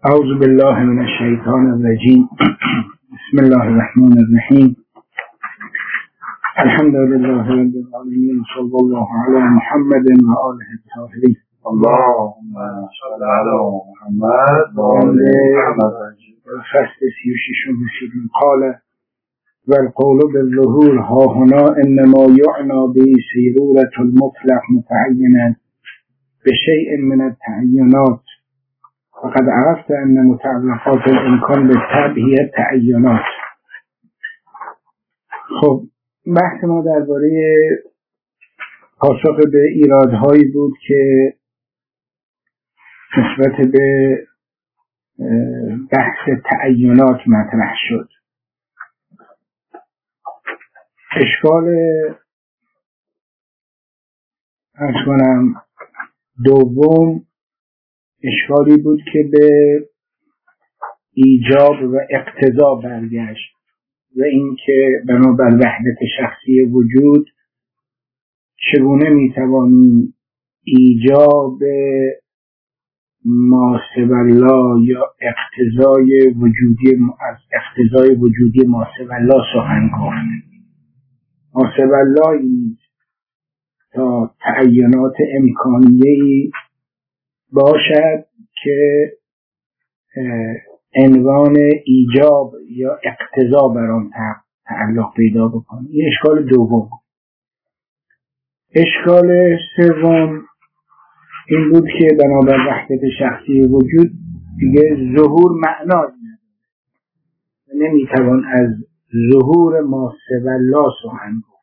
اعوذ بالله من الشیطان الرجیم. بسم الله الرحمن الرحیم. الحمد لله رب العالمین. صلی الله علی محمد و آله الطاهرین. اللهم صل علی محمد و آل محمد. فصل 36 رسیدیم. قال والقول بالظهور ها هنا انما یعنی به سیرورة المطلق متعینا بشیء من التعینات. فقد عرفت ان متعلقات الامکان بالطبع هي التعینات. خب بحث ما درباره پاسخ به ایرادهایی بود که نسبت به بحث تعینات مطرح شد. اشکال دوم اشکالی بود که به ایجاب و اقتضا برگشت و این که بنابر وحدت شخصی وجود چگونه میتوانیم ایجاب ما سوی الله یا اقتضای وجودی ما سوی الله سخن گفت. ما سوی الله نیست تا تعینات امکانیه‌ای باشد که عنوان ایجاب یا اقتضا بر آن تعلق پیدا بکنه. این اشکال دوم. اشکال سوم این بود که بنابر وحدت شخصی وجود دیگه ظهور معنایی نداره، نمیتوان از ظهور ما سوی الله سخن گفت.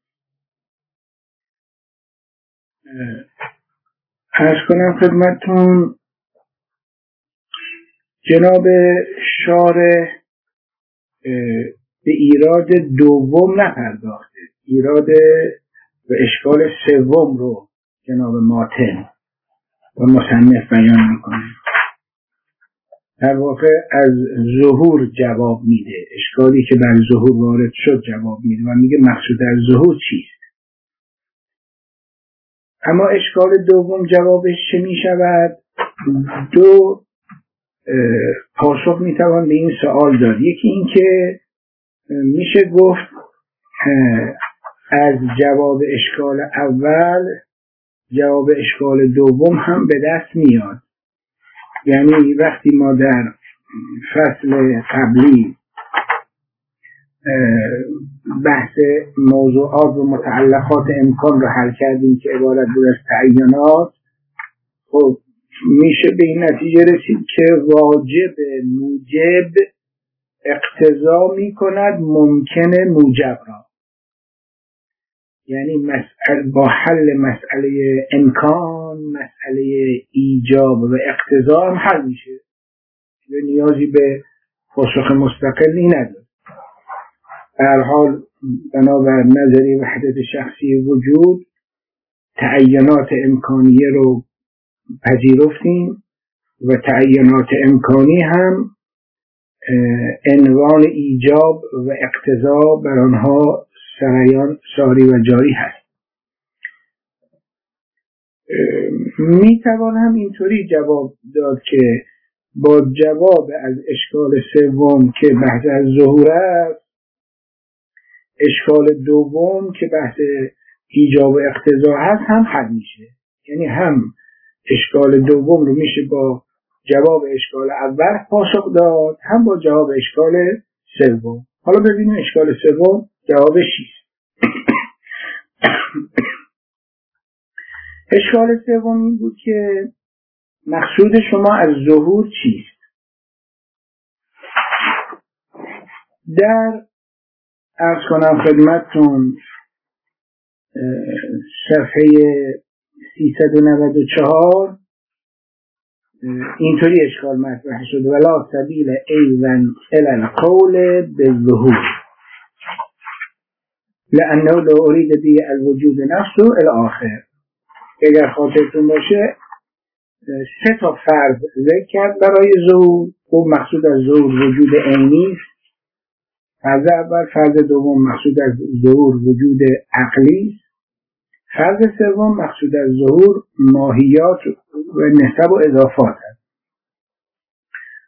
عرض کنم خدمتتون جناب شارح به ایراد دوم نپرداخته، ایراد و اشکال سوم رو جناب ماتن و مصنف بیان میکنه. در واقع از ظهور جواب میده، اشکالی که بر ظهور وارد شد جواب میده و میگه مقصود از ظهور چیست. اما اشکال دوم جوابش چه میشود؟ دو پاسخ میتوان به این سوال داد. یکی این که میشه گفت از جواب اشکال اول جواب اشکال دوم هم به دست میاد. یعنی وقتی ما در فصل قبلی بحث موضوعات و متعلقات امکان رو حل کردیم که عبارت بود از تعینات، خب میشه به این نتیجه رسید که واجب موجب اقتضا میکند ممکن موجب را. یعنی با حل مسئله امکان مسئله ایجاب و اقتضا هم حل میشه، نیازی به پاسخ مستقلی نداره. در حال بنابر نظریه وحدت شخصی وجود تعینات امکانیه رو پذیرفتیم و تعینات امکانی هم عنوان ایجاب و اقتضا بر آنها ساری و جاری هست. میتوان هم اینطوری جواب داد که با جواب از اشکال سوم که بحث از ظهور است، اشکال دوم که بحث ایجاب و اقتضا هست هم حل میشه. یعنی هم اشکال دوم رو میشه با جواب اشکال اول پاسخ داد، هم با جواب اشکال سوم. حالا ببینیم اشکال سوم جوابش چیست. اشکال سوم این بود که مقصود شما از ظهور چیست؟ در عرض کنم خدمتتون صفحه 394 اینطوری اشکال مطرح شد: ولا سبیل ایضا الی القول بالظهور لانه لو اريد به الوجود نفسه الی آخر. اگر خاطرتون باشه 3 تا فرض ذکر کرد برای ظهور. خب مقصود از ظهور وجود عینی است. فرض اول. فرض دوم مقصود از ظهور وجود عقلی است. فرض سوم مقصود از ظهور ماهیات و نسب و اضافات است.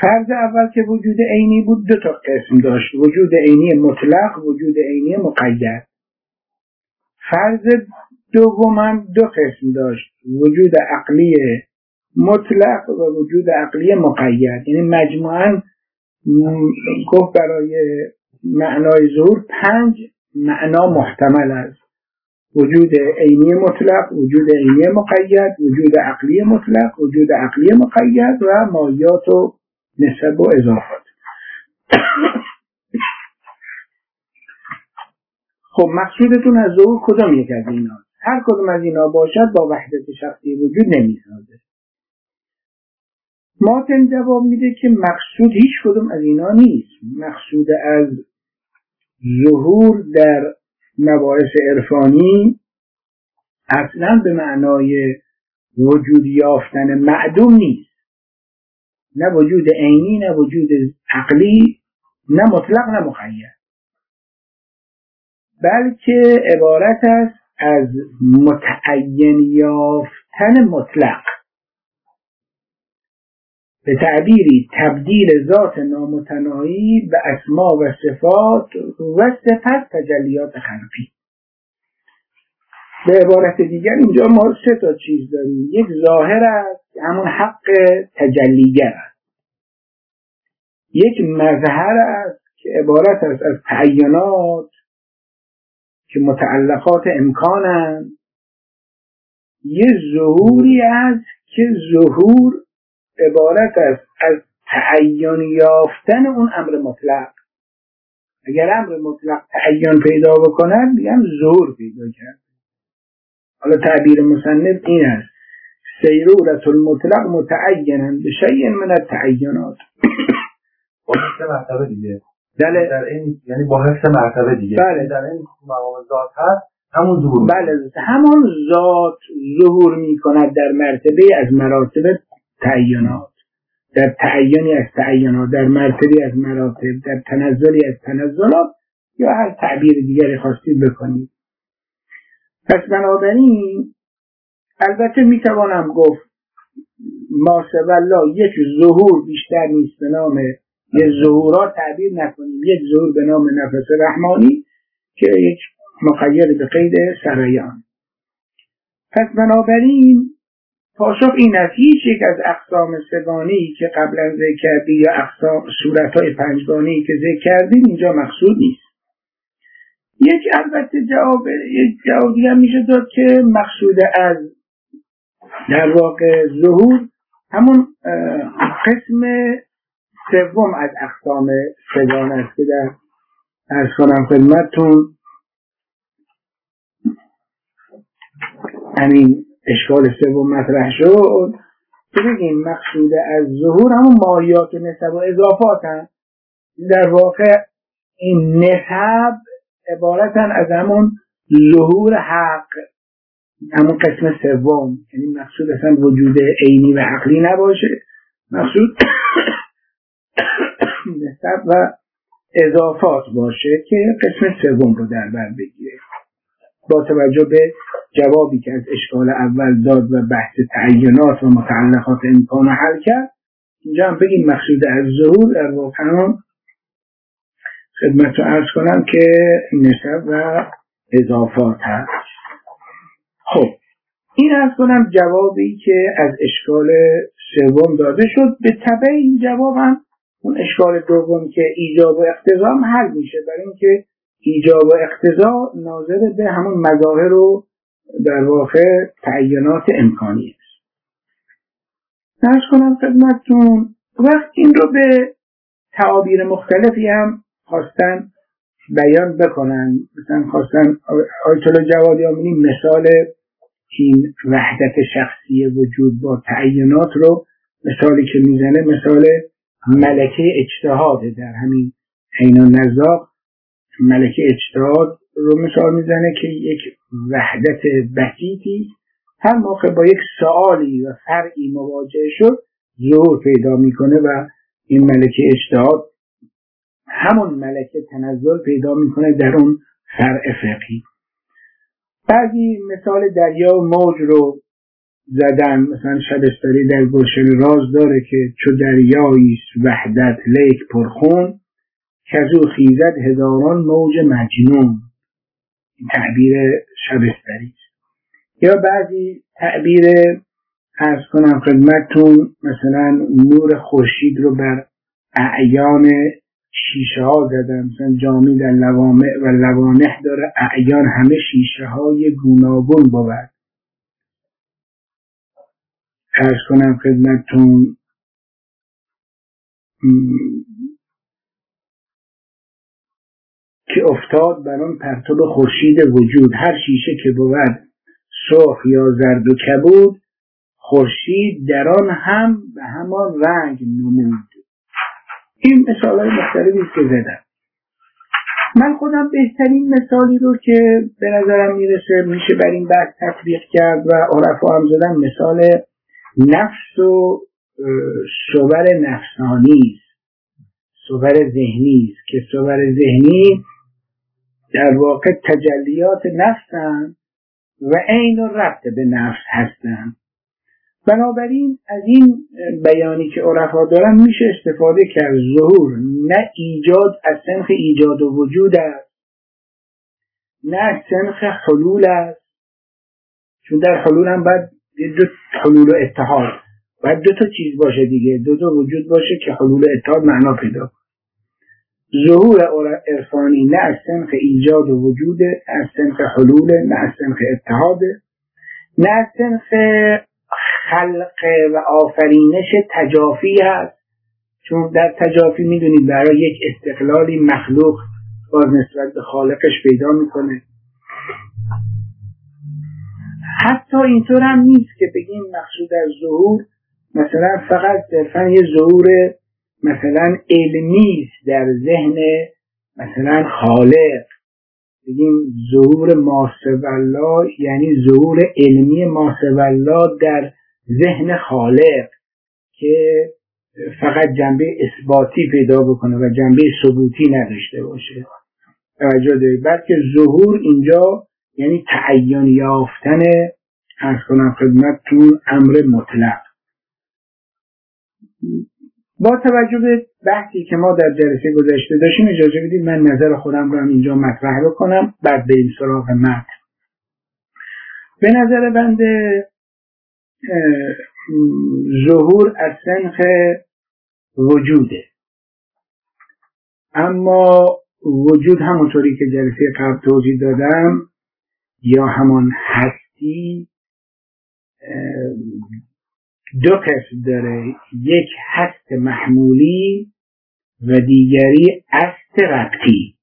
فرض اول که وجود عینی بود دو تا قسم داشت، وجود عینی مطلق، وجود عینی مقید. فرض دوم هم دو قسم داشت، وجود عقلی مطلق و وجود عقلی مقید. یعنی مجموعاً گفت برای معنای ظهور 5 معنا محتمل است: وجود عینی مطلق، وجود عینی مقید، وجود عقلی مطلق، وجود عقلی مقید و مایات و نسب و اضافات. خب مقصودتون از ظهور کدام یک از اینا؟ هر کدوم از اینا باشد با وحدت شخصی وجود نمیسازه. ماتن جواب میده که مقصود هیچ کدوم از اینا نیست. مقصود از ظهور در مباحث عرفانی اصلا به معنای وجود یافتن معدوم نیست، نه وجود عینی، نه وجود عقلی، نه مطلق نه مقید، بلکه عبارت است از متعین یافتن مطلق، به تعبیری تبدیل ذات نامتناهی به اسما و صفات و سپس تجلیات خلقی. به عبارت دیگر اینجا ما 3 تا چیز داریم. یک ظاهر است، همون حق تجلیگر است. یک مظهر است که عبارت است از تعینات که متعلقات امکانند. یک ظهوری است که ظهور عبارت است از تعین یافتن اون امر مطلق. اگر امر مطلق تعین پیدا بکند میگم ظهور پیدا کرد. حالا تعبیر مصنف این است: سیرورة المطلق متعینا بشیء من التعینات. با 3 مرتبه دیگه. بله. در این یعنی با 3 مرتبه دیگه. بله. در این مقام ذات هست همون ظهور. بله، همون ذات ظهور میکند در مرتبه از مراتب تعینات، در تعینی از تعینات، در مرتبه از مراتب، در تنزلی از تنزلات، یا هر تعبیر دیگری خواستید بکنید. پس بنابراین البته میتوانم گفت ما سوالله یک ظهور بیشتر نیست به نام یک ظهورات تعبیر نکنیم، یک ظهور به نام نفس رحمانی که یک مقید به قید سرایان. پس بنابراین پاسخ این است: هیچ یک از اقسام 3گانه‌ای که قبلا ذکر کردی یا اقسام صورت‌های 5گانه‌ای که ذکر کردیم اینجا مقصود نیست. البته جواب دیگه میشه داد که مقصود از در واقع ظهور همون قسم 3 از اقسام 3گانه است که در عرض کنم خدمتتون همین اشکال 3 مطرح شد که بگیم مقصود از ظهور همون ماهیات و نسب و اضافات هست. در واقع این نسب عبارتن از همون ظهور حق، همون قسم 3. یعنی مقصود اصلا وجود عینی و عقلی نباشه، مقصود نسب و اضافات باشه که قسم 3 رو در بر بگیره. با توجه به جوابی که از اشکال اول داد و بحث تعینات و متعلقات امکان حل کرد، اینجا هم بگیم مقصود از ظهور در واقع خدمت رو عرض کنم که نسب و اضافات هست. خب این عرض کنم جوابی که از اشکال 3 داده شد. به تبع این جواب هم اون اشکال 2 که ایجاب و اقتضا هم حل میشه، برای اینکه ایجاب و اقتضا ناظر به همون مظاهر و در واقع تعینات امکانی است. عرض کنم خدمتتون وقت این رو به تعابیر مختلفی هم خواستن بیان بکنن. مثلا خواستن آیت الله جوادی آمینی مثال این وحدت شخصی وجود با تعینات رو مثالی که میزنه مثال ملکه اجتهاده. در همین عین النزاق ملکه اجتهاد رو مثال میزنه که یک وحدت بسیطی هر موقع با یک سوالی و فرعی مواجه شد ظهور پیدا میکنه و این ملکه اجتهاد همون ملکه تنزل پیدا میکنه در اون فرع فقهی. بعضی مثال دریا و موج رو زدن. مثلا شبستری در گلشن راز داره که چو دریاییست وحدت لیک پرخون، کزو خیزد هزاران موج مجنون. این تعبیر شبستری. یا بعضی تعبیر عرض کنم خدمتتون، مثلا نور خورشید رو بر اعیان شیشه ها زدن. مثلا جامی در لوامع و لوانح داره اعیان همه شیشه های گوناگون بود. عرض کنم خدمتتون که افتاد بر آن پرتاب خورشید وجود، هر شیشه که بود سرخ یا زرد و کبود، خورشید در آن هم به همان رنگ نمود. این مثال‌های مختلفی است که زدم. من خودم بهترین مثالی رو که به نظرم میرسه میشه بر این بحث تطبیق کرد و عرفا هم زدن، مثال نفس و صور نفسانی است، صور ذهنی است که صور ذهنی در واقع تجلیات نفسن و عین و ربط به نفس هستن. بنابراین از این بیانی که عرفا دارن میشه استفاده کرد. ظهور نه ایجاد از سنخ ایجاد و وجود است، نه از سنخ حلول است، چون در حلول هم باید دو حلول و اتحاد، باید دو تا چیز باشه دیگه، دو تا وجود باشه که حلول و اتحاد معنا پیدا. ظهور عرفانی نه از سنخ ایجاد و وجود، از سنخ حلول، نه از سنخ اتحاد، نه از سنخ خلق و آفرینش تجافی هست، چون در تجافی میدونید برای یک استقلالی مخلوق باز نسبت به خالقش پیدا میکنه. حتی اینطور هم نیست که بگیم مقصود از ظهور مثلا فقط صرفا یه ظهور مثلا علمی در ذهن مثلا خالق، بگیم ظهور ماسوالله یعنی ظهور علمی ماسوالله در ذهن خالق که فقط جنبه اثباتی پیدا بکنه و جنبه ثبوتی نداشته باشه. توجه دارید؟ بلکه ظهور اینجا یعنی تعین یافتن، عرض کنم خدمتتون، امر مطلق. با توجه به بحثی که ما در جلسه گذشته داشتیم اجازه بدید من نظر خودم رو هم اینجا مطرح بکنم، بعد بریم سراغ متن. به نظر بنده ظهور از سنخ وجوده، اما وجود همونطوری که جلسه قبل توضیح دادم یا همان هستی دو قسم داره، یک هست محمولی و دیگری هست ربطی.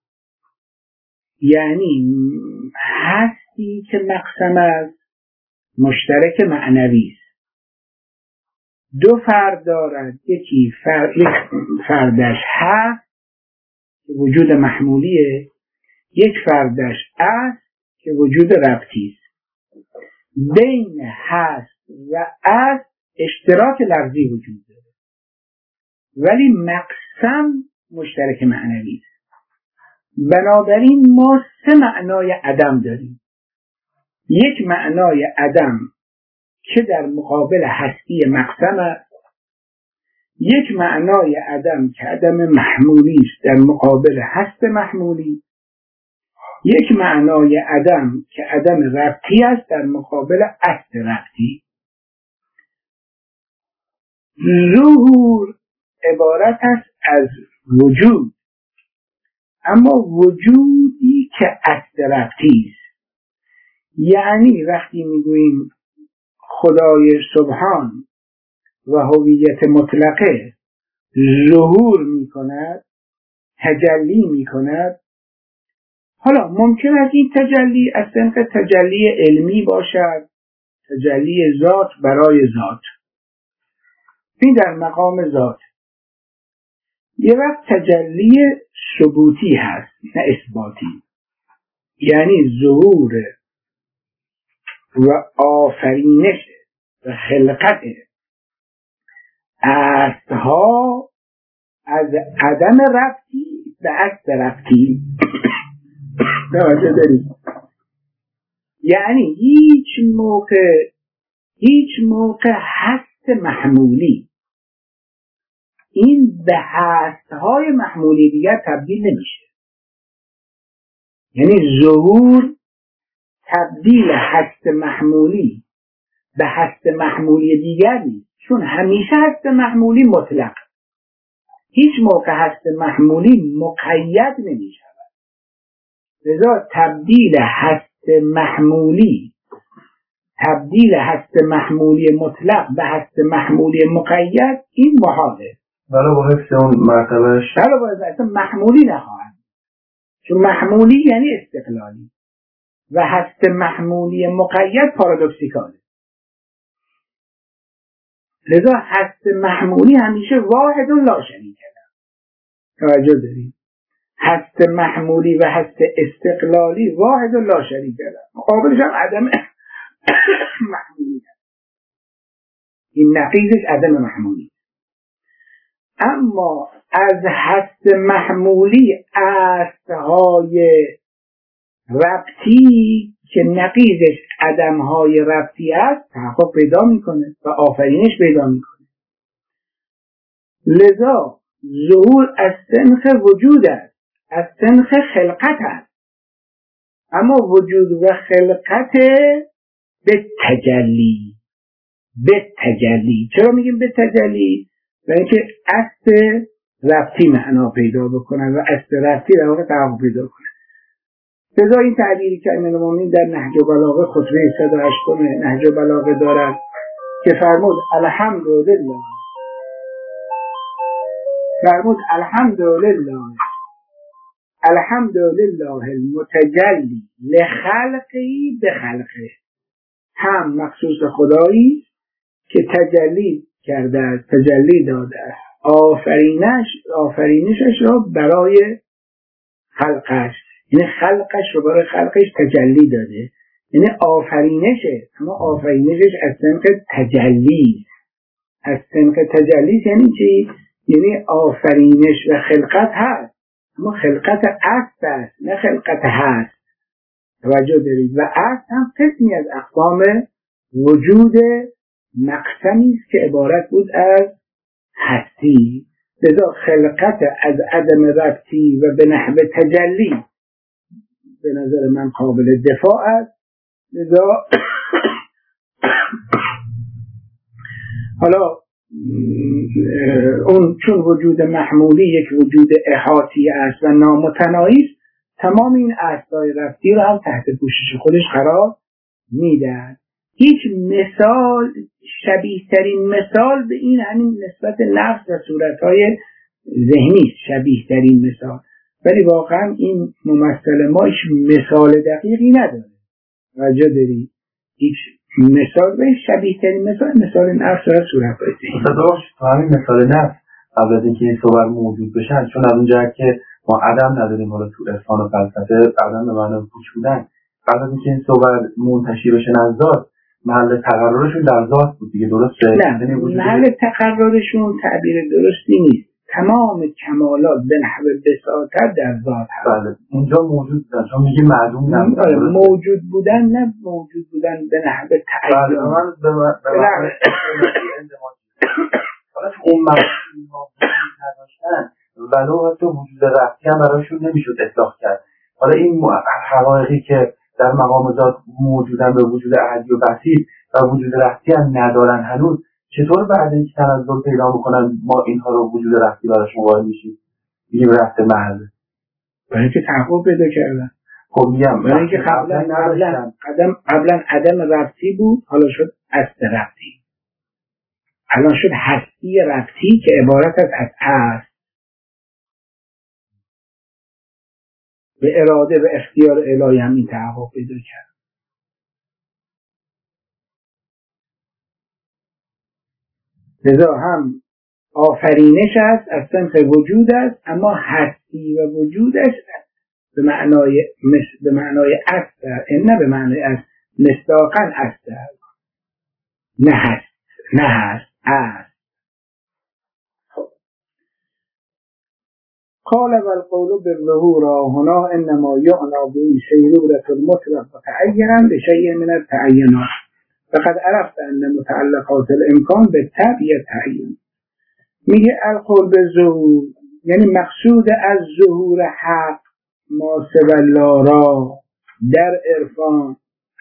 یعنی هستی که مقسم است مشترک معنوی است، دو فرد دارد، یک فردش هست که وجود محمولیه، یک فردش است که وجود ربطی است. بین هست و است اشتراک لفظی وجود داره ولی مقسم مشترک معنوی است. بنابراین ما سه معنای عدم داریم. یک معنای عدم که در مقابل هستی مقسم است، یک معنای عدم که عدم محمولی است در مقابل هست محمولی، یک معنای عدم که عدم ربطی است در مقابل است ربطی. ظهور عبارت است از وجود، اما وجودی که است ربطی است. یعنی وقتی میگوییم خدای سبحان و هویت مطلقه ظهور میکند، تجلی میکند، حالا ممکن است این تجلی از سنخ تجلی علمی باشد، تجلی ذات برای ذات، این در مقام ذات. یه وقت تجلی ثبوتی هست نه اثباتی، یعنی ظهور و آفرینش و خلقت اصلها از عدم ربطی به اصل ربطی. توجه دارید؟ یعنی هیچ موقع هیچ موقع هست محمولی این به هستهای محمولی دیگر تبدیل نمیشه. یعنی ظهور تبدیل هست محمولی به هست محمولی دیگر نیست، چون همیشه هست محمولی مطلق، هیچ موقع هست محمولی مقید نمی شود. لذا تبدیل هست محمولی مطلق به هست محمولی مقید این محاله. بلا با حفظ اون مرتبهش بلا با اصلا محمولی نخواهند، چون محمولی یعنی استقلالی و هست محمولی مقید پارادوکسیکاله. لذا هست محمولی همیشه واحد و لا شریک است. توجه دارید؟ هست محمولی و هست استقلالی واحد و لا شریک است. مقابلش هم عدم محمولی است. این نقیضش عدم محمولی. اما از هست محمولی اصلهای ربطی که نقیضش عدمهای ربطی است تحقق پیدا میکنه و آفرینش پیدا میکنه. لذا ظهور از سنخ وجود است، از سنخ خلقت است، اما وجود و خلقت به تجلی. چرا میگیم به تجلی؟ برای اینکه اصل ربطی معنا پیدا بکنن و اصل ربطی در واقع تحقق پیدا کنن. لذا این تعبیری که امام المومنین در نهج البلاغه خطبه 108 نهج البلاغه دارد که فرمود الحمدلله المتجلی لخلقی به خلقه، هم مخصوص خدایی که تجلی کرده است، تجلی داده است آفرینشش را برای خلقش، یعنی خلقش رو برای خلقش تجلی داده، یعنی آفرینشه، اما آفرینشش از سنخ تجلی. از سنخ تجلی یعنی چی؟ یعنی آفرینش و خلقت هست، اما خلقت اصل است نه خلقت هست. توجه دارید؟ و اصل هم قسمی از اقسام وجود مقسمی است که عبارت بود از هستی. لذا خلقت از عدم ربطی و به نحو تجلی به نظر من قابل دفاع است. لذا حالا اون چون وجود محمولی یک وجود احاطی است و نامتناهی است، تمام این اصلای ربطی رو هم تحت پوشش خودش قرار میدهد. هیچ مثال شبیه ترین مثال به این همین نسبت نفس و صورتهای ذهنی است، شبیه ترین مثال، ولی واقعا این ممثل ما هیچ مثال دقیقی نداره. توجه داری؟ هیچ مثال به شبیه ترین مثال نفس و صورتهای ذهنی. تو همین مثال نفس قبل از اینکه این صور موجود بشن، چون از اونجا که ما عدم نداریم، حالا تو عرفان و فلسفه عدم به معنای پوچ بودن، قبل از اینکه این صور منتشی بشن از ذات، محل تقررشون در ذات بود دیگه، درسته؟ نه، محل تقررشون تعبیر درستی نیست. تمام کمالات به نحو بساطت در ذات هست. بله، اینجا موجود بودن، چون میگه معلوم نبودن. موجود بودن، نه موجود بودن به نحو تعین. بله، من به معنی حالا تو اون معنی ما نداشتن، ولو حتی وجود ربطی هم برایشون نمیشد اطلاق کرد. حالا این حقایقی که در مقام ذات موجودن به وجود احدی و بسیط و وجود ربطی هم ندارن هنوز، چطور بعد اینکه تنزل پیدا میکنن ما اینها رو وجود ربطی براشون قائل میشیم؟ میگیم ربط محض. برای اینکه تحقق پیدا کردن. خب میگم برای اینکه قبلا عدم ربطی بود، حالا شد اصل ربطی، الان شد هستی ربطی که عبارت است از اصل. به اراده و اختیار الهی هم این تحقق پیدا کرد. لذا هم آفرینش است، از سنخ وجود است، اما هستی و وجودش به معنای است، نه به معنای است مصداقاً است، نه هست است. قال والقول بالظهور هنا انما یعنی به سیرورة المطلق متعینا بشیء من التعینات. فقد عرفت ان متعلقات الامکان به طبع تعین. میگه القول به ظهور یعنی مقصود از ظهور حق ما سوی لارا در عرفان،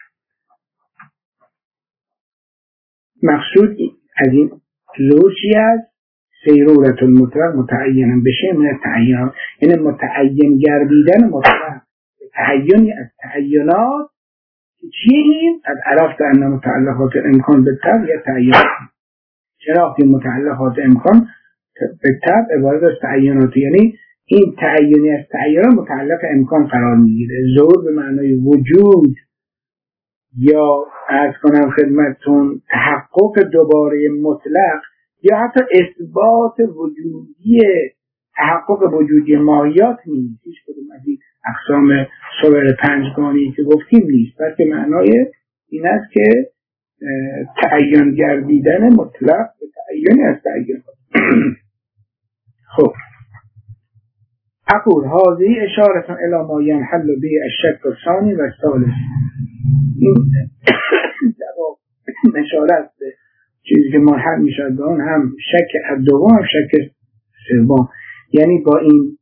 مقصود از این ظهور چی است؟ سیرورت المطلق متعینا بشه من التعین، یعنی متعین گردیدن مطلق تعینی از تعینات. چیه این؟ از عرفت ان متعلقات امکان به طبع تعین. چرا این متعلقات امکان به طبع عبارت از تعینات، یعنی این تعینی از تعینات متعلق امکان قرار میگیره. ظهور به معنای وجود یا عرض کنم خدمتتون تحقق دوباره مطلق یا حتی اثبات وجودی تحقق وجودی ماهیات نیست. هیچ کدوم از این اقسام صور پنجگانی که گفتیم نیست، بلکه معنای این است که تعین گردیدن مطلق به تعینی از تعین. خب اقول هذه اشاره الى ما ينحل به الشك الثاني و الثالث. این جواب اشاره است به چیزی که منحل میشد به اون، هم شک دوم هم شک سوم. یعنی با این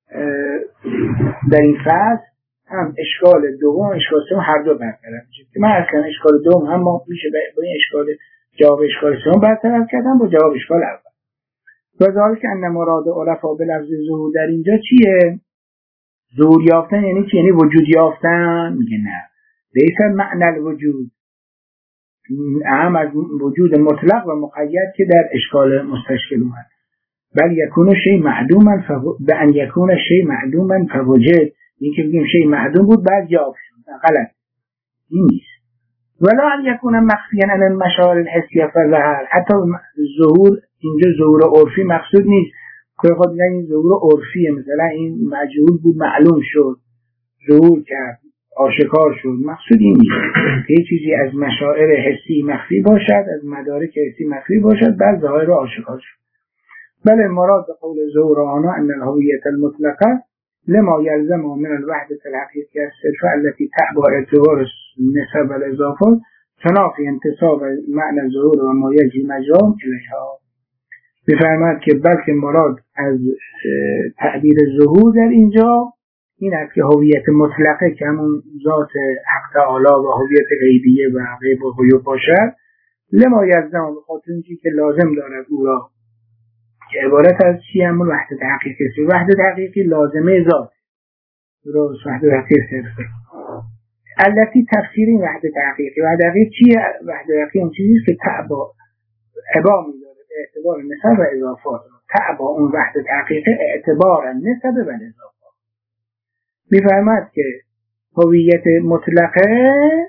در این فصل هم اشکال دوم اشکال سوم هر دو برطرف میشه که من اصلا اشکال دوم هم میشه با این اشکال جواب اشکال سوم برطرف کردم با جواب اشکال اول. و ذالک ان مراد علفا به لفظ ظهور در اینجا چیه؟ ظهور یافتن یعنی چی؟ یعنی وجود یافتن؟ میگه نه، لیس معنی الوجود، اهم از وجود مطلق و مقید که در اشکال مستشکل اومد. بل یکون شیء معدوما به ان یکون شیء معدوما فوجد، این که بگیم شیء معدوم بود بعد یافت شد، غلط، این نیست. ولا ان یکون مخفیا عن المشاعر الحسیه فظهر، حتی ظهور اینجا ظهور عرفی مقصود نیست که خود میگن این ظهور عرفیه، مثلا این مجهول بود معلوم شد ظهور کرد آشکار شد، مقصود این نیست که یه چیزی از مشاعر حسی مخفی باشد، از مدارک حسی مخفی باشد بعد ظاهر آشکار شد. بله مراد قول ظهور آنها ان الهویت المطلقه لما يلزم من الوحدة الحقيقية الصرفة التي تحت اعتبار النسب والاضافات تنافي انتصاب معنى ظهور و ما یجری مجرام الیها. بفرماید که بلکه مراد از تعبیر ظهور در اینجا این است که هویت مطلقه که همون ذات حق تعالی و هویت غیبیه و غیب و غیوب باشد، لما یلزم به خاطر اینکه که لازم دارد او را، که عبارت از چی؟ همون وحدت حقیقی است. وحدت حقیقی لازمه ذات درست، وحدت حقیقی صرفه التي تفسیر این وحدت حقیقی. وحدت حقیقی چیه؟ وحدت حقیقی اون چیزی است که عبا می‌داره به اعتبار نسب و اضافات، تعبا اون وحدت حقیقی اعتبار نسب و اضافات. می‌فرماید که هویت مطلقه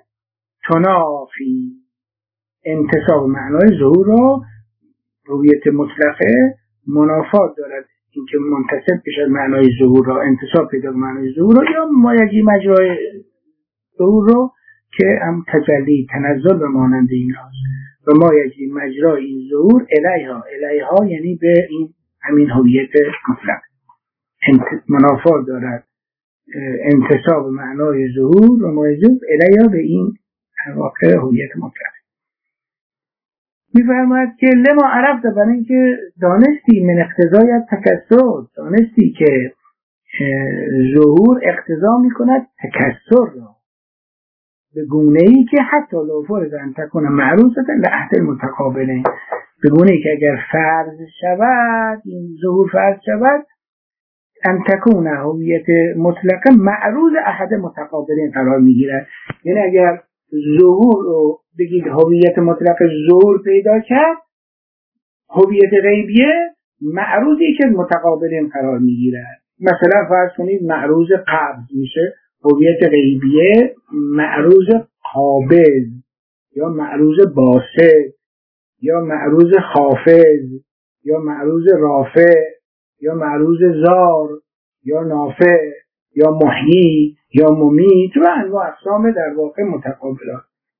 تنافی انتصاب معنای ظهور را، هویت مطلقه منافات دارد اینکه منتسب بشه معنای ظهور را، انتصاب پیدا معنای ظهور را، یا مایجی مجرای ظهور را که هم تجلی تنزل به مانند این هاست و مایجی مجرای این ظهور الیها یعنی به این همین هویت مطلق منافات دارد انتصاب معنای ظهور و مایجی الیها به این واقع هویت مطلق. می‌فرماید که لما عرفت، برای اینکه دانستی من اقتضای تکسر، دانستی که ظهور اقتضا می‌کند تکسر را به گونه‌ای که حتی لو فرض ان تکون معروضة لعهد المتقابلین، به گونه‌ای که اگر فرض شود این ظهور فرض شود ان تکون هویت مطلقه معروض احد متقابلین قرار می‌گیرد. یعنی اگر ظهور رو بگید هویت مطلق ظهور پیدا کرد، هویت غیبیه معروضی که متقابلین قرار میگیرد. مثلا فرض کنید معروض قبض میشه، هویت غیبیه معروض قابض یا معروض باسط یا معروض خافض یا معروض رافع یا معروض زار یا نافع یا محیی یا ممیت و انواع اقسام در واقع متقابلات،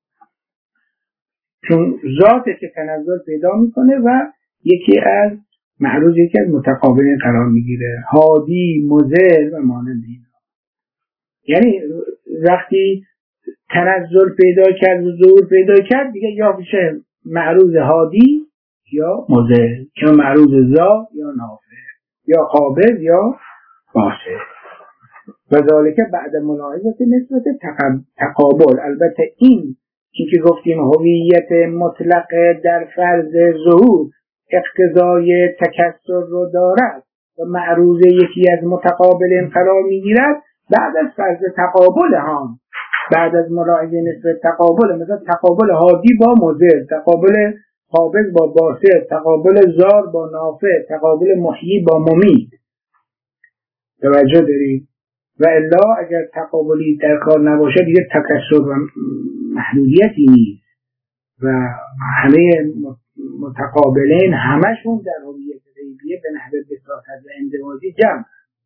چون ذاته که تنزل پیدا میکنه و یکی از معروض یکی از متقابلین قرار میگیره، هادی، مضل و مانند اینا. یعنی وقتی تنزل پیدا کرد و ظهور پیدا کرد دیگه یا میشه معروض هادی یا مضل، یا معروض زا یا نافع، یا قابض یا باسط. و ذالک بعد ملاحظه نسبت تقابل. البته این که گفتیم هویت مطلق در فرض ظهور اقتضای تکسر رو دارد و معروض یکی از متقابلین قرار میگیرد، بعد از فرض تقابل هم، بعد از ملاحظه نسبت تقابل، مثلا تقابل هادی با مضل، تقابل قابض با باسط، تقابل زار با نافع، تقابل محیی با ممید. توجه دارید؟ و الا اگر تقابلی در کار نباشه دیگه تکسر و محدودیتی نیست و همه متقابلین همشون در هویت غیبیه به نحو بساطت و اندوازی جمع.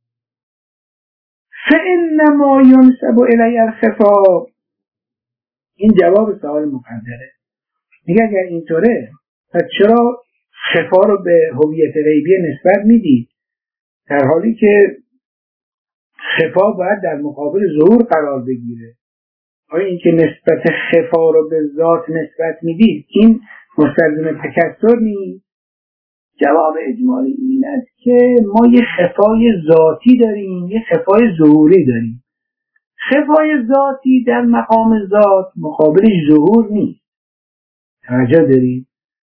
فإنما ينسب إلي الخفا. این جواب سوال مقدره. میگه اگر اینطوره پس چرا خفا رو به هویت غیبیه نسبت میدید در حالی که خفا باید در مقابل ظهور قرار بگیره؟ آیا این که نسبت خفا رو به ذات نسبت میدید این مستلزم تکسر نیست؟ جواب اجمالی این است که ما یه خفای ذاتی داریم، یه خفای ظهوری داریم. خفای ذاتی در مقام ذات مقابلش ظهور نیست. توجه دارید؟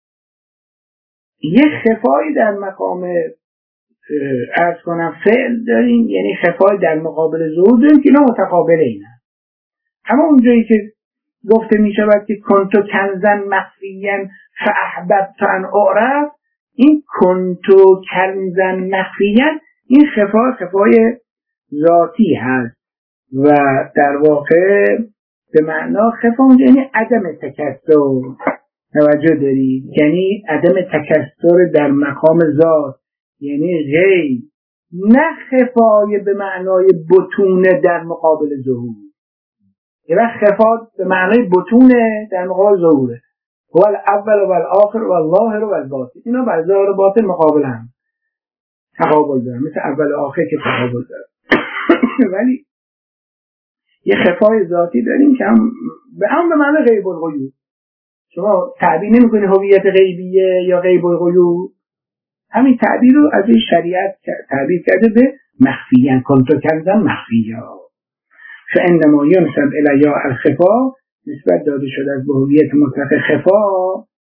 یه خفای در مقام عرض کنم فعل داریم، یعنی خفای در مقابل ظهور داریم که اینا متقابله اینا. اما اونجایی که گفته می شود که کنتو کنزن مخفیاً فاحببت ان اعرف، این کنتو کنزن مخفیاً این خفای ذاتی هست و در واقع به معنا خفا اونجا یعنی عدم تکسر. توجه دارید؟ یعنی عدم تکسر در مقام ذات، یعنی غیر، نه خفای به معنای بطونه در مقابل ظهور. یه وقت خفا به معنای بطونه در مقابل ظهوره، هو الاول و الاخر و الظاهر و الباطن. اینا بر ظاهر و باطن مقابل هم تقابل دارن، مثل اول و آخر که تقابل دارن. ولی یه خفای ذاتی داریم که هم به معنی غیب الغیوب. شما تعبیر نمی‌کنی هویت غیبیه یا غیب الغیوب، همین تعبیر رو از این شریعت تعبیر کرده به مخفیاً، کنتو کنزن مخفیا. فانما ينسب الی الخفا، نسبت داده شده از به هویت مطلق خفا.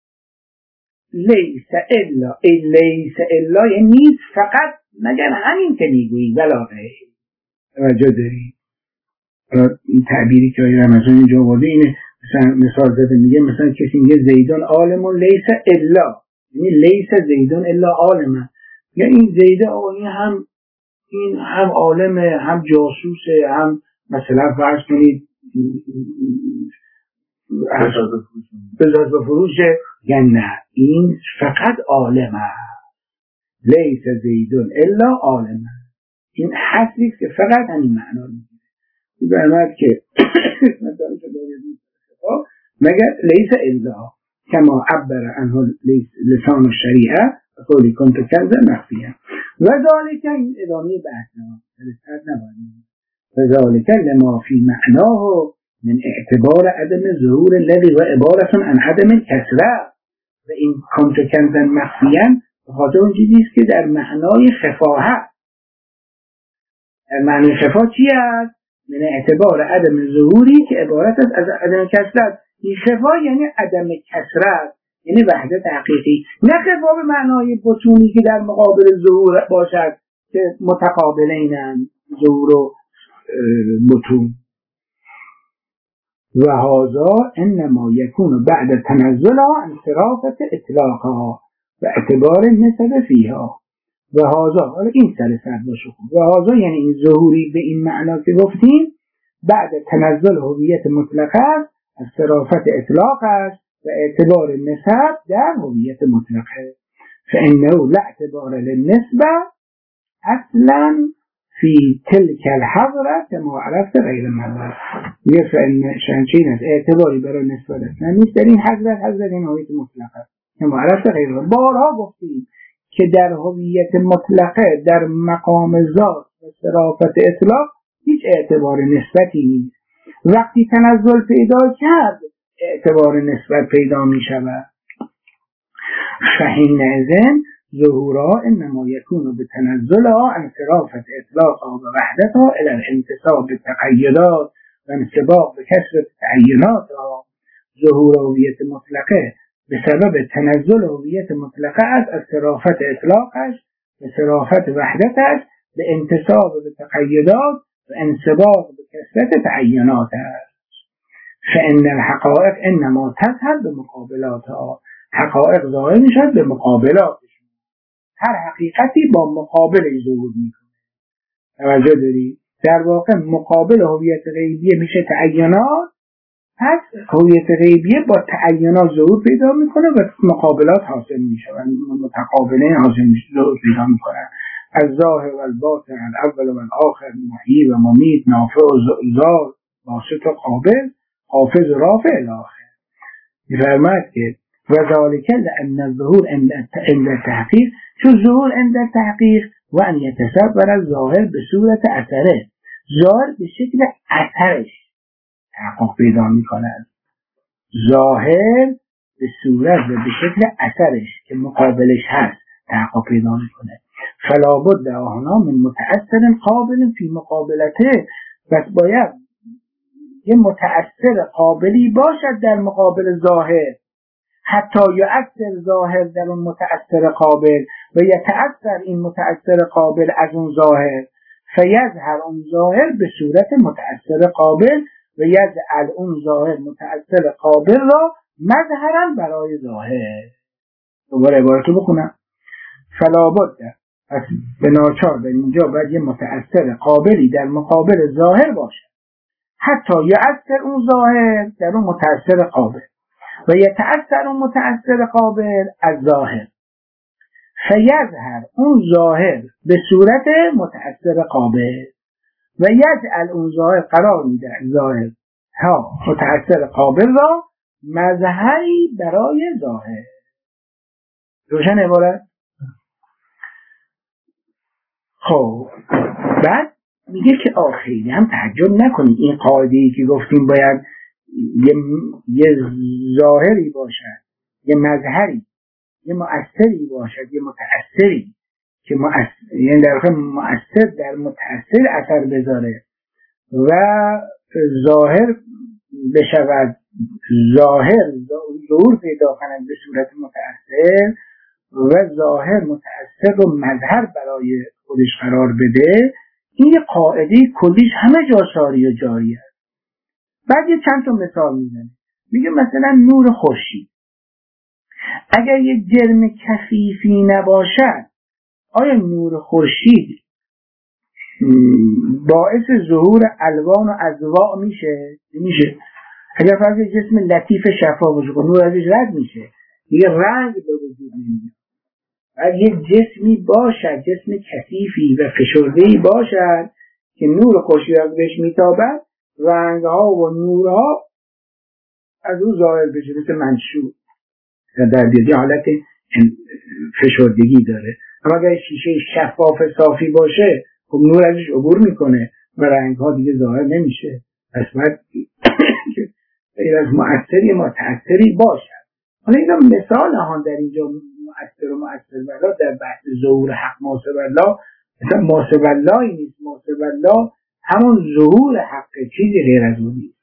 لیس الا، ای لیس الا یعنی نیست فقط مگر همین که میگویی ولا غیر. توجه داری؟ این تعبیری که آقای رمضان اینجا آورده اینه، مثال زده میگه مثلا کسی میگه زیدون عالم لیس الا، یعنی لیس زیدون الا عالم، یعنی این زیده آقا این هم عالمه، هم جاسوسه، هم مثلا فرض کنید بزاز و فروشه، یعنی نه این فقط عالمه. لیس زیدون الا عالمه، این حسیه که فقط همین معنا میگه. به امید که مگر لیس الا کما عبر عنه لسان الشریعه قولی کنت کنزا مخفیه. و ذالک این ادامه بحثنا فلسفت نبانید. و ذالک لما فی معناه من اعتبار عدم ظهور الذي و عبارة عن عدم کسره. و این کنت کنزا مخفیه بخاطر اون چیزیست که در معنای خفا هست. در معنای خفا چی هست؟ من اعتبار عدم ظهوری که عبارت است از عدم کسرت. این خفا یعنی عدم کسرت، یعنی وحدت حقیقی، نه خفا به معنای بطونی که در مقابل ظهور باشد که متقابلینن ظهور و بطون. و هذا انما یکون بعد تنزلها عن صرافت اطلاقها و اعتبار نسب فیها. و هذا، حالا این سر باشه خوب، و هذا یعنی این ظهوری به این معنا که گفتیم بعد تنزل هویت مطلق است، از صرافت اطلاق است و اعتبار نسب در هویت مطلقه. فانه لا اعتبار للنسبه اصلا فی تلک الحضره كما عرفت غیر مطلق. میگه شنچین است اعتباری برای نسبت اصلا نیست در این حضرت این هویت مطلقه كما عرفت غیر مطلق. بارها گفتیم که در هویت مطلقه در مقام ذات و صرافت اطلاق هیچ اعتبار نسبتی نیست وقتی تنزل پیدا کرد اعتبار نسبت پیدا می شود. فحینئذ ظهورها انما یکون بتنزلها عن صرافة اطلاقها و وحدتها الى الانتصاب بالتقیدات و انسباق بکثرت تعیناتها. ظهور هویت مطلقه به سبب تنزل هویت مطلقه است از صرافت اطلاقش به صرافت وحدتش به انتصاب به تقیدات و انسباق به کثرت تعینات است. فإن الحقائق انما تظهر به مقابلاتها. حقائق ظاهر میشد به مقابلاتشون. هر حقیقتی با مقابلش ظهور میکنه. توجه داری؟ در واقع مقابل هویت غیبیه میشه تعینات. پس هویت غیبیه با تعینات ظهور پیدا میکنه و مقابلات حاصل میشه و متقابلین حاصل میشه، ظهور پیدا میکنه. از ظاهر و الباطن، الاول و الاخر، محیی و ممیت، نافع و ضار، باسط و قابل، حافظ و رافع الاخر. میفرماید که و ذالک لأن الظهور عند التحقیق، چون ظهور عند التحقیق و ان یتصور الظاهر به صورت اثره، ظاهر به شکل اثرش تحقق پیدا میکند. ظاهر به صورت و به شکل اثرش که مقابلش هست تحقق پیدا میکنه. فلا بد هنا من متأثر قابل فی مقابلته، پس باید یه متأثر قابلی باشد در مقابل ظاهر، حتی یؤثر ظاهر در اون متأثر قابل و یتأثر این متأثر قابل از اون ظاهر، فیظهر اون ظاهر به صورت متأثر قابل و یجعل اون ظاهر متأثر قابل را مظهرا برای ظاهر. دوباره عبارتو بخونم. فلا بد، پس به ناچار در اینجا باید یه متأثر قابلی در مقابل ظاهر باشه، حتی یؤثر اون ظاهر در اون متأثر قابل و یتأثر اون متأثر قابل از ظاهر، فیظهر اون ظاهر به صورت متأثر قابل و یجعل اون ظاهر قرار میده ظاهر ها متأثر قابل را مظهری برای ظاهر. روشن عبارت؟ خب بعد میگه که خیلی هم تعجب نکنید این قاعده‌ای که گفتیم باید یه ظاهری باشد، یه مظهری، یه مؤثری باشد، یه متأثری که یعنی در واقع مؤثر در متأثر اثر بذاره و ظاهر بشود، ظاهر ظهور پیدا کند به صورت متأثر و ظاهر متأثر و مظهر برای خودش قرار بده. این یه قاعده کلیش همه جا ساری و جاری است. بعد یه چند تا مثال میزنه. میگه مثلا نور خورشید اگر یه جرم کثیفی نباشد، آیا نور خورشید باعث ظهور الوان و اضواء میشه؟ میشه. اگر فرض جسم لطیف شفاف باشه نور ازش رد میشه، دیگه رنگ به وجود نمیاد. اگر یه جسمی باشد، جسم کثیفی و فشرده‌ای باشد که نور خورشید ازش میتابد، رنگها و نورها از اون ظاهر بشه، مثل منشور در بیادی حالت فشردگی داره. اما اگر شیشه شفاف صافی باشه خب نور ازش عبور میکنه و رنگها دیگه ظاهر نمیشه. پس باید غیر از مؤثری متأثری باشد. حالا اینا مثال ها در اینجا مؤثر و مؤثر بالله در بحث ظهور حق ماسب الله، مثلا ماسب اللهی نیست، ماسب الله همون ظهور حق، چیزی غیر از اون نیست.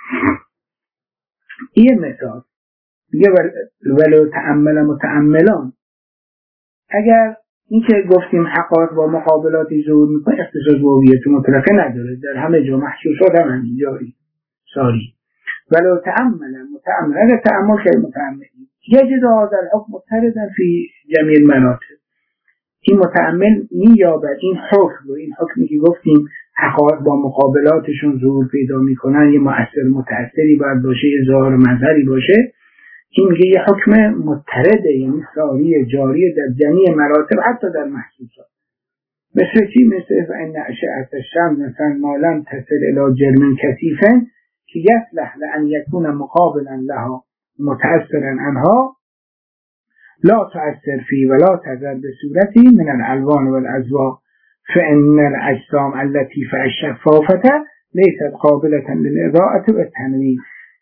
این مثال میگه ولو تأمل متأملان، اگر این که گفتیم حقایق با مقابلاتی ظهور میکنه اختصاص به هویت مطلقه نداره، در همه جا محسوسات هم همینجایی ساری. ولو تأمل متأمل، اگر تأمل که متأمل یجد هذا الحكم مضطردا في جميع المناطق، این متأمل مییابد این حکم و این حکمی که گفتیم حقایق با مقابلاتشون ظهور پیدا میکنن، یه مؤثر متأثری باید باشه، یه ظاهر مظهری باشه. این میگه یه حکم مضطرده، یعنی ساری جاری در جمیع مراتب حتی در محسوسات. مثل چی؟ مثل فإن أشعة الشمس مثلا ما لم تصل إلى جرم كثيف که يصلح لأن يكون مقابلا لها متأثرا عنها لا تؤثر فيه ولا تظهر بصورته من الألوان والأضواء فإن الأجسام التي في الشفافة لیست قابلة للإضاءة و تنویر.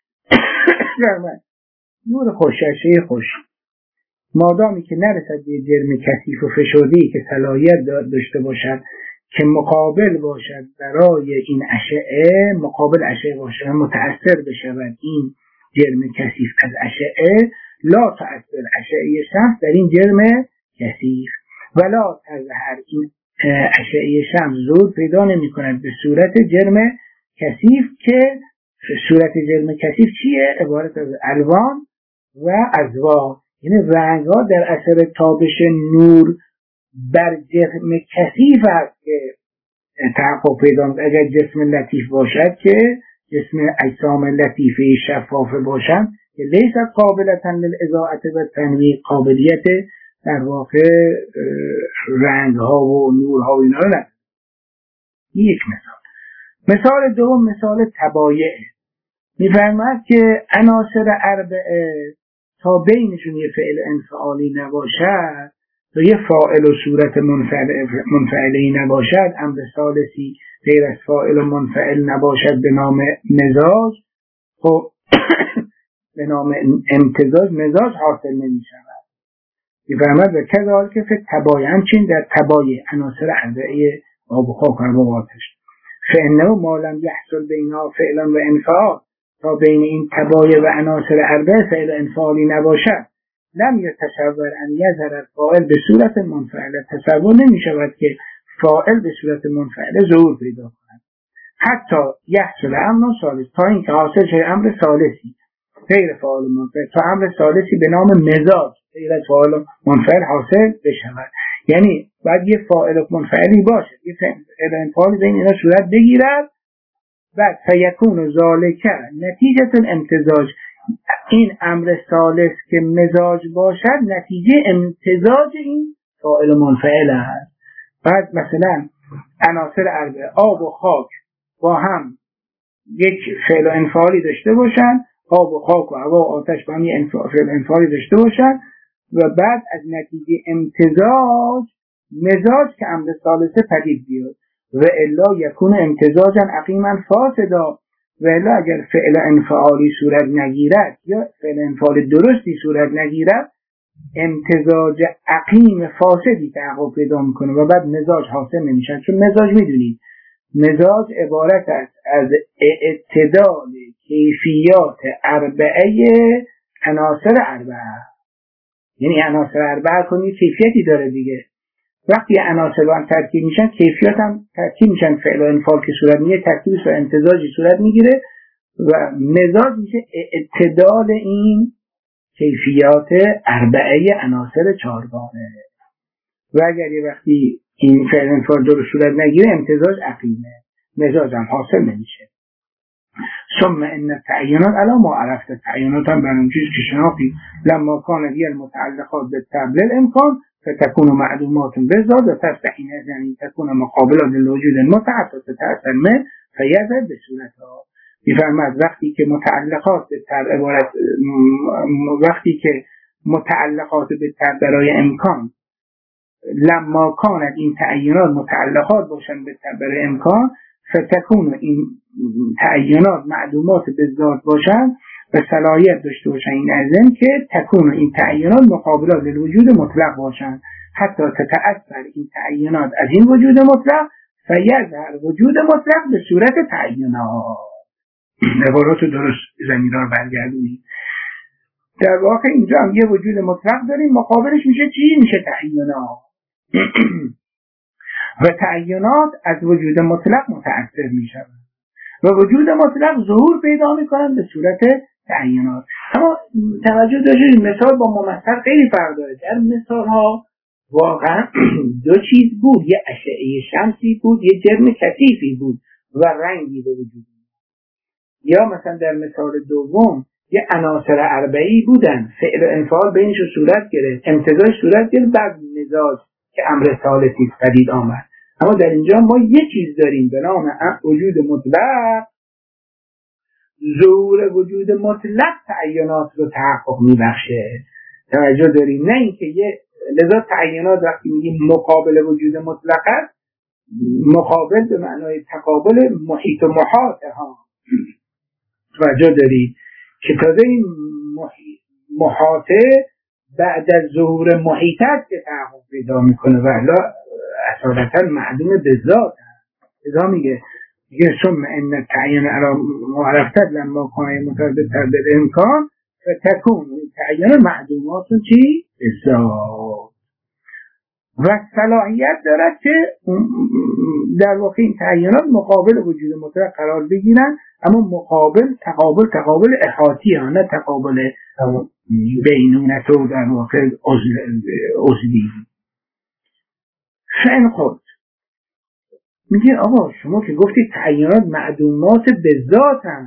نور خوششه خوش مادامی که نرسد به جرم کثیف و فشرده‌ای که صلاحیت داشته باشد که مقابل باشد برای این اشعه، مقابل اشعه باشد، متأثر بشود این جرم کثیف از اشعه، لا تؤثر اشعه شمس در این جرم کثیف ولا تظهر، این اشعه شمس ظهور پیدا نمی کند به صورت جرم کثیف که صورت جرم کثیف چیه؟ عبارت از الوان و اضواء، یعنی رنگ ها در اثر تابش نور بر جسم کثیف است که تحقق پیدا می‌کند. اگر جسم لطیف باشد که جسم اجسام لطیفه شفاف باشند که لیست قابلة للإضاءة و تنویر، قابلیت در واقع رنگ ها و نور ها و اینا نداره. یک مثال دوم مثال تبایع، می‌فرماید که عناصر اربعه تا بینشون یه فعل انفعالی نباشد و یه فاعل و صورت منفعلی نباشد، امر ثالثی غیر از فاعل و منفعل نباشد به نام مزاج، خب به نام امتزاج مزاج حاصل نمی شود. می‌فرماید و کذالک فی التبایع، همچنین در تبایع عناصر اربعه آب و خاک و آتش، فانه ما لم یحصل بینها فعلا و انفعال، تا بین این تبایع و عناصر اربعه فعل انفعالی نباشد، لم یتصور ان یظهر الفاعل به صورت منفعله، تصور نمی شود که فاعل به صورت منفعله ظهور پیدا کند، حتی یحصل امر ثالث، تا اینکه حاصل شد امر ثالثی غیر فاعل منفعل، تا امر ثالثی به نام مزاج غیر از فاعل منفعل حاصل بشود. یعنی باید یه فاعل منفعلی باشه، یه فعل انفعالی بین اینا صورت بگیرد، بعد فیکون ذالک نتیجه الامتزاج، این امر ثالث که مزاج باشد نتیجه امتزاج این فاعل منفعل است. بعد مثلا عناصر اربعه آب و خاک با هم یک فعل انفعالی داشته باشن، آب و خاک و هوا و آتش با هم یک فعل انفعالی داشته باشن و بعد از نتیجه امتزاج مزاج که امر ثالثه پدید بیاد، و الا یکون امتزاجا عقیما فاسدا، و الا اگر فعل انفعالی صورت نگیرد یا فعل انفعال درستی صورت نگیرد، امتزاج عقیم فاسدی تحقق پیدا میکنه و بعد مزاج حاصل نمیشه. چون مزاج میدونید مزاج عبارت است از اعتدال کیفیات اربعه عناصر اربعه، یعنی عناصر اربعه کنید کیفیتی داره دیگه، وقتی عناصر با هم ترکیب میشن کیفیات هم ترکیب میشن، فعل و انفعال که صورت میگیره ترکیب و امتزاجی صورت میگیره و مزاج میشه اعتدال این کیفیات اربعه عناصر چهارگانه. و اگر یه وقتی این فعل و انفعال درست صورت نگیره امتزاج عقیمه، مزاج هم حاصل نمیشه. ثم ان التعینات علی ما عرفت، تعینات هم برای چیز که شناختی، لما کان هی المتعلقات بالطبل الامکان فتكون معلومات بذات و تستحین یعنی تكون مقابلات للوجود المتعدد تتأثر من فیذهب بصورتها. می‌فرماید وقتی که متعلقات به طبع عبارت، وقتی که متعلقات به طبع برای امکان، لما کانت این تعینات متعلقات باشن به طبع برای امکان، فتكون این تعینات معلومات بذات باشن و صلاحیت داشته باشن، این ازن که تکون این تعینات مقابلات للوجود مطلق باشن، حتی تتأثر این تعینات از این وجود مطلق فیظهر وجود مطلق به صورت تعینات. عبارات درست زمین را برگردونید. در واقع اینجا هم یه وجود مطلق داریم، مقابلش میشه چی؟ میشه تعینات. و تعینات از وجود مطلق متأثر میشن و وجود مطلق ظهور پیدا میکنن به صورت تعینات. اما توجه داشتید مثال با ممثل خیلی فرق داره. در مثال ها واقعا دو چیز بود، یه اشعه شمسی بود، یه جرم کثیفی بود و رنگی به وجود. یا مثلا در مثال دوم یه عناصر اربعه‌ای بودن، فعل و انفعال بینشون صورت گرفت، امتزاج صورت گرفت، بعد مزاج که امر ثالثی پدید آمد. اما در اینجا ما یه چیز داریم به نام وجود مطلق. ظهور وجود مطلق تعینات رو تحقق میبخشه. توجه داریم؟ نه اینکه یه لذا تعینات وقتی میگیم مقابل وجود مطلق است، مقابل به معنای تقابل محیط و محاطه ها. توجه دارید که تازه این محاطه بعد از ظهور محیط است که تحقق پیدا میکنه و الا اصالتا معدوم به ذات هست. ازا میگه ثم ان تعین علی معرفتت لما کانه مترددتر به امکان و تکون تعین معدومات چی؟ ذات و صلاحیت دارد که در واقع این تعینات مقابل وجود مطلق قرار بگیرن، اما تقابل احاطی ها، نه تقابل بینونت و در واقع عضوی. فإن قلت میگه آقا شما که گفتید تعینات معدومات به ذاتن،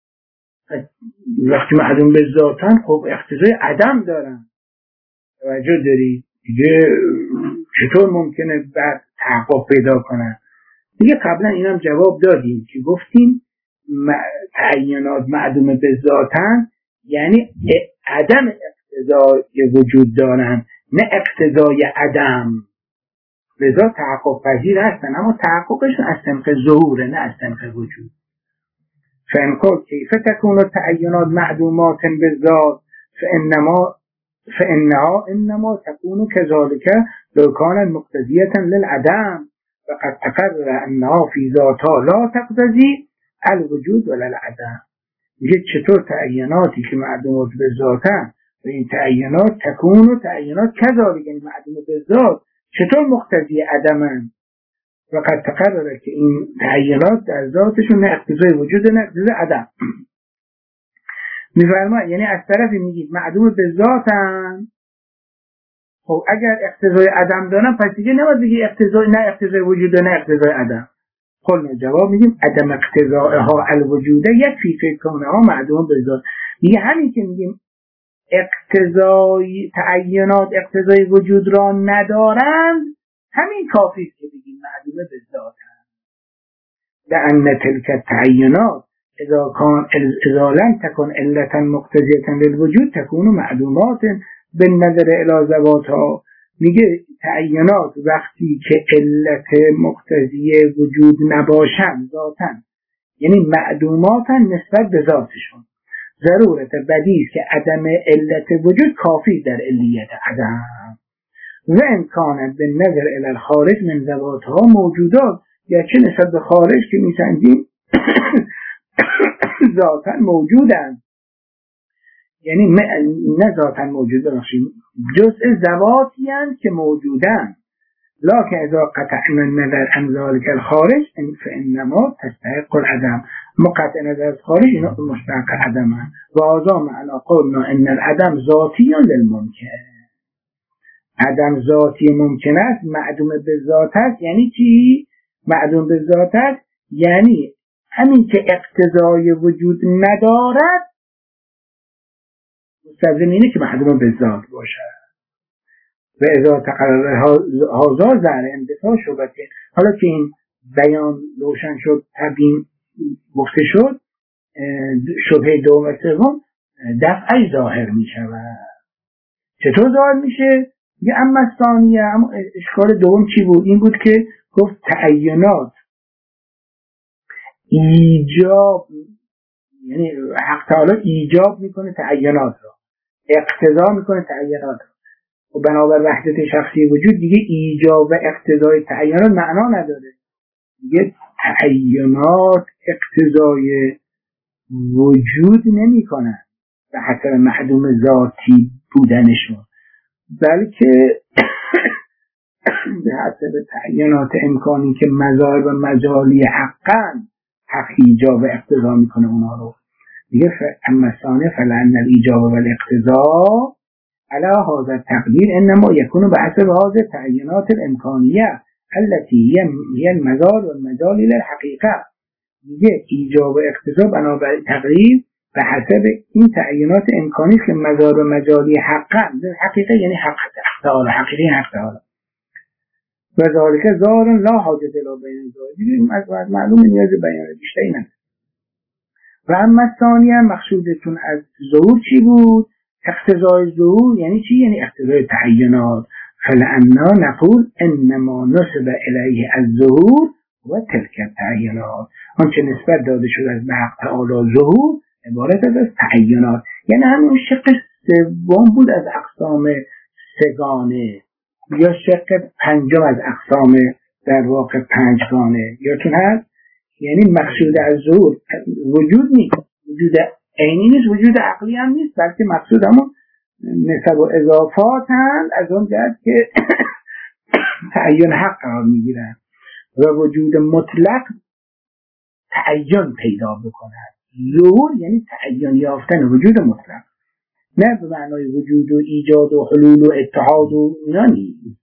وقتی معدوم به ذاتن خب اقتضای عدم دارن. توجه دارید دیگه چطور ممکنه بعد تحقق پیدا کنن؟ دیگه قبلا اینم جواب دادیم که گفتیم تعینات معدوم به ذاتن یعنی عدم اقتضای وجود دارن، نه اقتضای عدم، لذا تحقق پذیر هستن، اما تحققشون از طریق ظهوره نه از طریق وجود. فإن قلت كيف تكون التعينات معدومات بالذات فإنها إنما تكون كذلك لو كانت مقتضية للعدم وقد تقرر أنها في ذاتها لا تقتضي الوجود ولا العدم. میگه چطور تعیناتی که معدومات به ذاتن و این تعینات تکون تعینات کذالک یعنی معدوم به ذات چطور مقتضی عدمن و قد تقرره که این تعینات در ذاتشون نه اقتضای وجود نه اقتضای عدم. میفرماید یعنی از طرفی میگید معدوم به ذاتن، خب اگر اقتضای عدم دارن پس دیگه نباید بگی اقتضای نه اقتضای وجود نه اقتضای عدم. قلنا جواب میگیم عدم اقتضائها الوجوده یکفی فی کونها معدوم به ذات. میگه همین که میگیم اقتضای تعینات اقتضای وجود را ندارند همین کافی است که بگیم معدوم به ذات هست. لأن تلك التعینات اذا لم تكن علة مقتضیة للوجود تكون معدومات بالنظر الى ذواتها. میگه تعینات وقتی که علت مقتضی وجود نباشن ذاتن یعنی معدوماتن نسبت به ذاتشون، ضرورت بدیهی است که عدم علت وجود کافی در علیت عدم و امکانت به نظر الی الخارج من ذواتها موجودات، گرچه نسبت به خارج که میسنجیم ذاتن موجودن، یعنی نه ذاتن موجود باشیم جزء ذواتی هستند که موجودن، لکن اذا قطعنا النظر عن ذلك الخارج فانما تستحق العدم. مقطع نظر از خارج اینا مستحق عدم هستند و هذا معنی قولنا ان العدم ذاتی للممکن. عدم ذاتی ممکن است، معدوم به ذات است. یعنی چی؟ معدوم به ذات است یعنی همین که اقتضای وجود ندارد مستلزم اینه که معدوم به ذات باشد. و اذا تقرر هذا ظاهر اندفاع شبهه. حالا که این بیان روشن شد، تبیین گفته شد، شبهه دوم و سوم دفعی ظاهر می شود. چطور ظاهر میشه؟ یه اما ثانیه، اما اشکال دوم چی بود؟ این بود که گفت تعینات ایجاب، یعنی حق تعالی ایجاب میکنه تعینات را، اقتضا میکنه تعینات را. و بنابر وحدت شخصی وجود دیگه ایجاب و اقتضای تعینات معنا نداره. دیگه تعینات اقتضای وجود نمیکنه به حسب معدوم ذاتی بودنشون، بلکه به حسب تعینات امکانی که مظاهر و مجالی حقا حق ایجاب و اقتضا میکنه اونا رو. دیگه اما ثانیه فلان الایجاب و الاقتضا على هذا التقدير انما يكون بحسب هذه التعيينات الامكانيه التي هي المجال والمجال للحقيقه. دیگه ایجاب و اقتضا بنابر تقدیر به حسب این تعیینات امکانی که مظاهر و مجالی حقا، حقیقه یعنی حق تعالی، حقیقی حق تعالی. و ذالک ظاهر لا حاجت الی بیان ذالک، معلوم نیاز بیان بیشتری نداره. و اما ثانیه مقصودتون از ظهور چی بود؟ اقتضای ظهور یعنی چی؟ یعنی اقتضای تعیینات. فلأننا نقول انما نسب الیه الظهور و تلک التعینات. آنچه نسبت داده شده از حق تعالی ظهور عبارت از تعینات، یعنی همون شق سوم بود از اقسام سگانه یا شق پنجم از اقسام در واقع پنجگانه. یادتون هست؟ یعنی مقصود از ظهور وجود نیست، وجود عینی نیست، وجود عقلی هم نیست، بلکه مقصود همون نسب و اضافات هم از اون جهت که تعین حق قرار میگیرن و وجود مطلق تعین پیدا بکنن. ظهور یعنی تعین یافتن وجود مطلق، نه به معنای وجود و ایجاد و حلول و اتحاد و اینا نیست.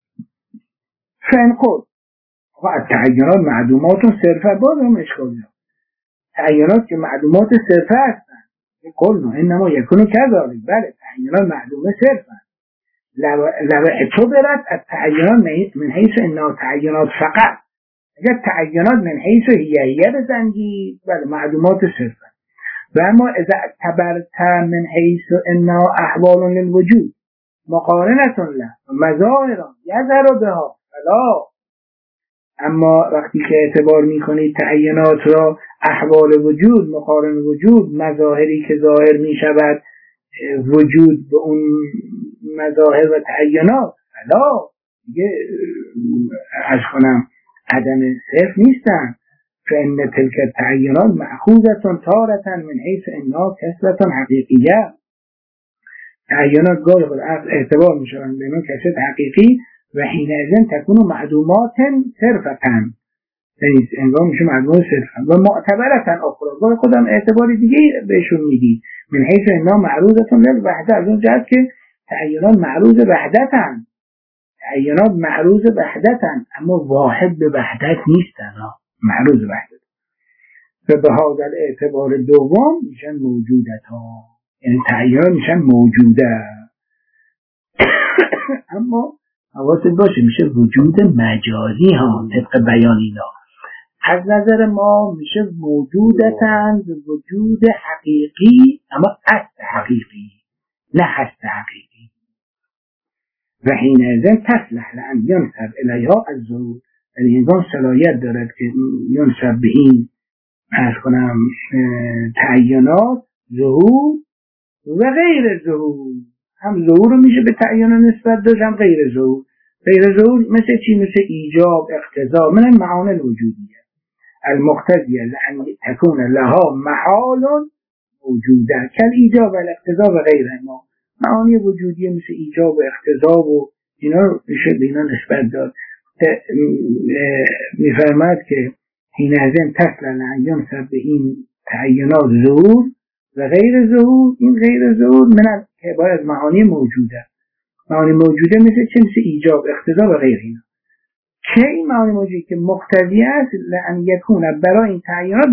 فنقل تعینات معدومات صرفه، باز هم اشکال داره. تعینات که معدومات صرفه هستن قلنا انما یکونو کذالک، بله تعینات معدومه صرفه. لو اعتبرت التعینات من حیث انها تعینات فقط، اگر تعینات من حیث هیه بزنگی بله معدومات صرفه. و اما اذا اعتبرت من حیث انها احوال للوجود مقارنة له مظاهر یظهر بها فلا. اما وقتی که اعتبار میکنید تعینات را احوال وجود، مقارن وجود، مظاهری که ظاهر میشود وجود به اون مظاهر و تعینات، فلا دیگه از کنم عدم صرف نیستن. فإن تلك التعینات مأخوذة تارة من حیث انها کسرة حقیقیه. تعینات گاهی خود اعتبار میشوند به نوع کسرت حقیقی و حینئذ تکون معدومات صرفة، یعنی انگار میشه معدومات صرفة و معتبرة اخرى، گاهی خودم اعتباری دیگه بهشون میدی من حیث انها معروضة للوحده، از اون جهت که تعینات معروض وحدتن، تعینات معروض وحدتن اما واحد به وحدت نیستن، معروض وحدت. و به هذا الاعتبار دوم میشن موجودتا، یعنی تعینات میشن موجوده. اما حواست باشه میشه وجود مجازی ها طبق بیان اینا. از نظر ما میشه موجودتن وجود حقیقی، اما اصل حقیقی نه هست حقیقی. و حینئذ تصلح لأن ینسب الیها الظهور، یعنی انگار صلاحیت دارد که ینسب به این از کنم تعینات ظهور و غیر ظهور. هم ظهور رو میشه به تعین نسبت داشت، هم غیر ظهور. غیر ظهور مثل چی؟ مثل ایجاب، اقتضا، من المعانی الوجودیه المقتضیه لأن تكون لها محال موجوده کل ایجاب و الاقتضا و غیر ما. معانی وجودیه مثل ایجاب و اقتضا و اینا رو میشه به اینا نسبت داد. میفرماد که حینئذ تصل لأن ینسب به این تعینات ظهور و غیر ظهور. این غیر ظهور من که باید معانی موجوده. معانی موجوده مثل چه؟ مثل ایجاب، اقتضا و غیر اینا. که این معانی موجودی که مقتضی است لأن یکونه برای این تعینات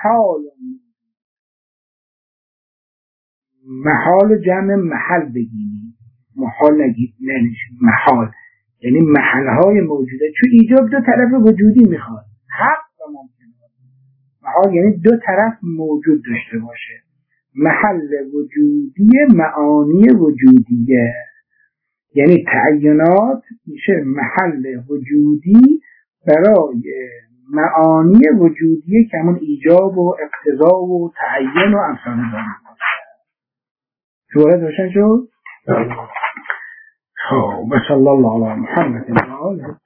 محال جمع محل بگیریم، محال نگید محال یعنی محلهای موجوده، چون ایجاب دو طرف وجودی میخواد، حق و ممکنات. محال یعنی دو طرف موجود داشته باشه. محل وجودی معانی وجودیه، یعنی تعینات میشه محل وجودی برای معانی وجودیه که همون ایجاب و اقتضا و تعین و امثال داریم. سوالت روشن شد؟ خب صلی الله علی محمد و آله